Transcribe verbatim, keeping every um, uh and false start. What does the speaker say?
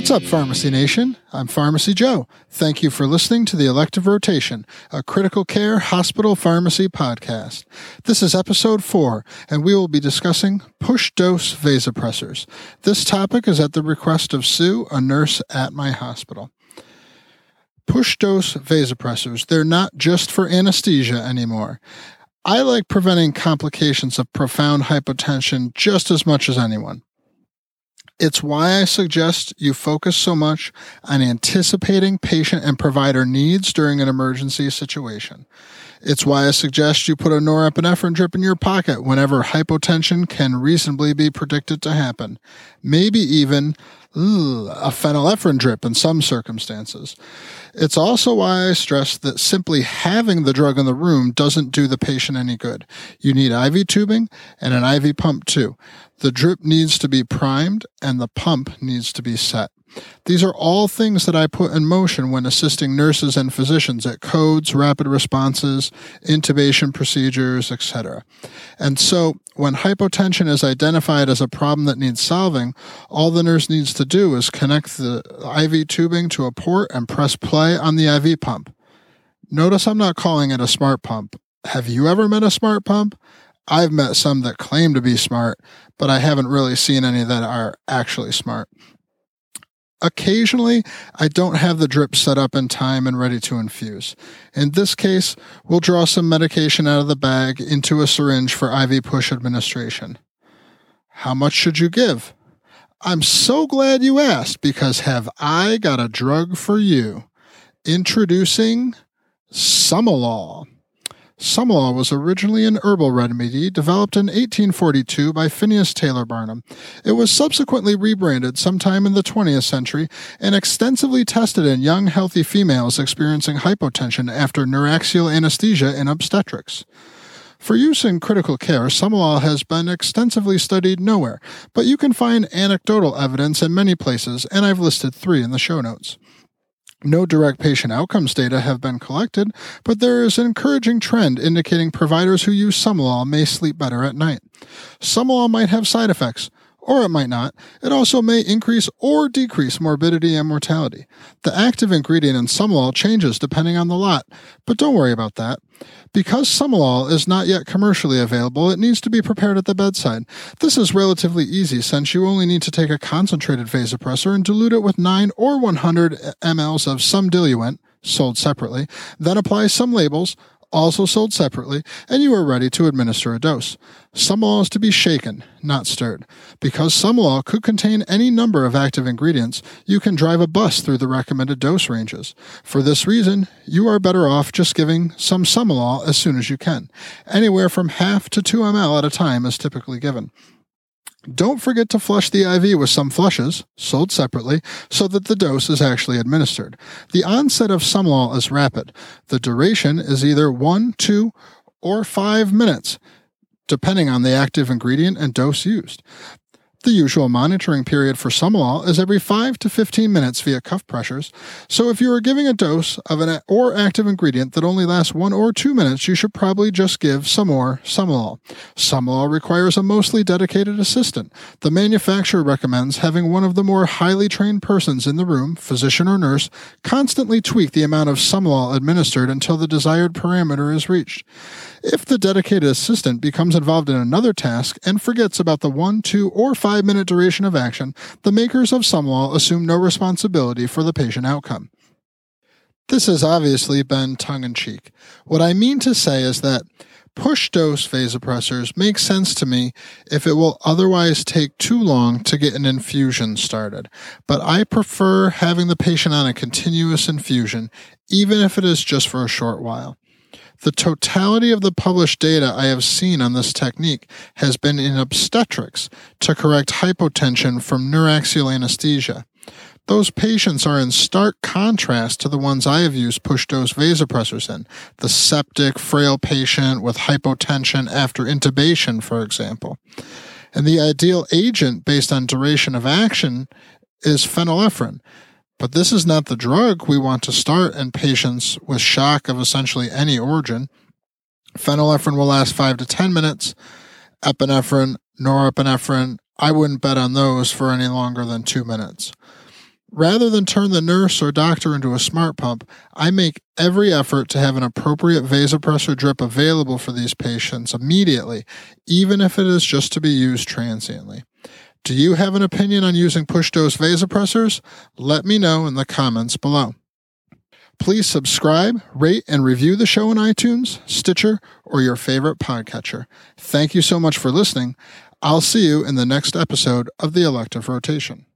What's up, Pharmacy Nation? I'm Pharmacy Joe. Thank you for listening to the Elective Rotation, a critical care hospital pharmacy podcast. This is episode four, and we will be discussing push-dose vasopressors. This topic is at the request of Sue, a nurse at my hospital. Push-dose vasopressors, they're not just for anesthesia anymore. I like preventing complications of profound hypotension just as much as anyone. It's why I suggest you focus so much on anticipating patient and provider needs during an emergency situation. It's why I suggest you put a norepinephrine drip in your pocket whenever hypotension can reasonably be predicted to happen. Maybe even ugh, a phenylephrine drip in some circumstances. It's also why I stress that simply having the drug in the room doesn't do the patient any good. You need I V tubing and an I V pump too. The drip needs to be primed and the pump needs to be set. These are all things that I put in motion when assisting nurses and physicians at codes, rapid responses, intubation procedures, et cetera. And so when hypotension is identified as a problem that needs solving, all the nurse needs to do is connect the I V tubing to a port and press play on the I V pump. Notice I'm not calling it a smart pump. Have you ever met a smart pump? I've met some that claim to be smart, but I haven't really seen any that are actually smart. Occasionally, I don't have the drip set up in time and ready to infuse. In this case, we'll draw some medication out of the bag into a syringe for I V push administration. How much should you give? I'm so glad you asked, because have I got a drug for you. Introducing Sumolol. Sumolol was originally an herbal remedy developed in eighteen forty-two by Phineas Taylor Barnum. It was subsequently rebranded sometime in the twentieth century and extensively tested in young, healthy females experiencing hypotension after neuraxial anesthesia in obstetrics. For use in critical care, Sumolol has been extensively studied nowhere, but you can find anecdotal evidence in many places, and I've listed three in the show notes. No direct patient outcomes data have been collected, but there is an encouraging trend indicating providers who use Sumolol may sleep better at night. Sumolol might have side effects, or it might not. It also may increase or decrease morbidity and mortality. The active ingredient in Sumolol changes depending on the lot, but don't worry about that. Because Sumolol is not yet commercially available, it needs to be prepared at the bedside. This is relatively easy since you only need to take a concentrated vasopressor and dilute it with nine or one hundred milliliters of some diluent, sold separately, then apply some labels, also sold separately, and you are ready to administer a dose. Sumolol is to be shaken, not stirred. Because Sumolol could contain any number of active ingredients, you can drive a bus through the recommended dose ranges. For this reason, you are better off just giving some Sumolol as soon as you can. Anywhere from half to two milliliters at a time is typically given. Don't forget to flush the I V with some flushes, sold separately, so that the dose is actually administered. The onset of Sumolol is rapid. The duration is either one, two, or five minutes, depending on the active ingredient and dose used. The usual monitoring period for Sumolol is every five to fifteen minutes via cuff pressures, so if you are giving a dose of an or active ingredient that only lasts one or two minutes, you should probably just give some more Sumolol. Sumolol requires a mostly dedicated assistant. The manufacturer recommends having one of the more highly trained persons in the room, physician or nurse, constantly tweak the amount of Sumolol administered until the desired parameter is reached. If the dedicated assistant becomes involved in another task and forgets about the one, two, or five minute duration of action, the makers of Sumolol assume no responsibility for the patient outcome. This has obviously been tongue-in-cheek. What I mean to say is that push-dose vasopressors make sense to me if it will otherwise take too long to get an infusion started, but I prefer having the patient on a continuous infusion, even if it is just for a short while. The totality of the published data I have seen on this technique has been in obstetrics to correct hypotension from neuraxial anesthesia. Those patients are in stark contrast to the ones I have used push-dose vasopressors in, the septic, frail patient with hypotension after intubation, for example. And the ideal agent based on duration of action is phenylephrine. But this is not the drug we want to start in patients with shock of essentially any origin. Phenylephrine will last five to ten minutes. Epinephrine, norepinephrine, I wouldn't bet on those for any longer than two minutes. Rather than turn the nurse or doctor into a smart pump, I make every effort to have an appropriate vasopressor drip available for these patients immediately, even if it is just to be used transiently. Do you have an opinion on using push-dose vasopressors? Let me know in the comments below. Please subscribe, rate, and review the show on iTunes, Stitcher, or your favorite podcatcher. Thank you so much for listening. I'll see you in the next episode of the Elective Rotation.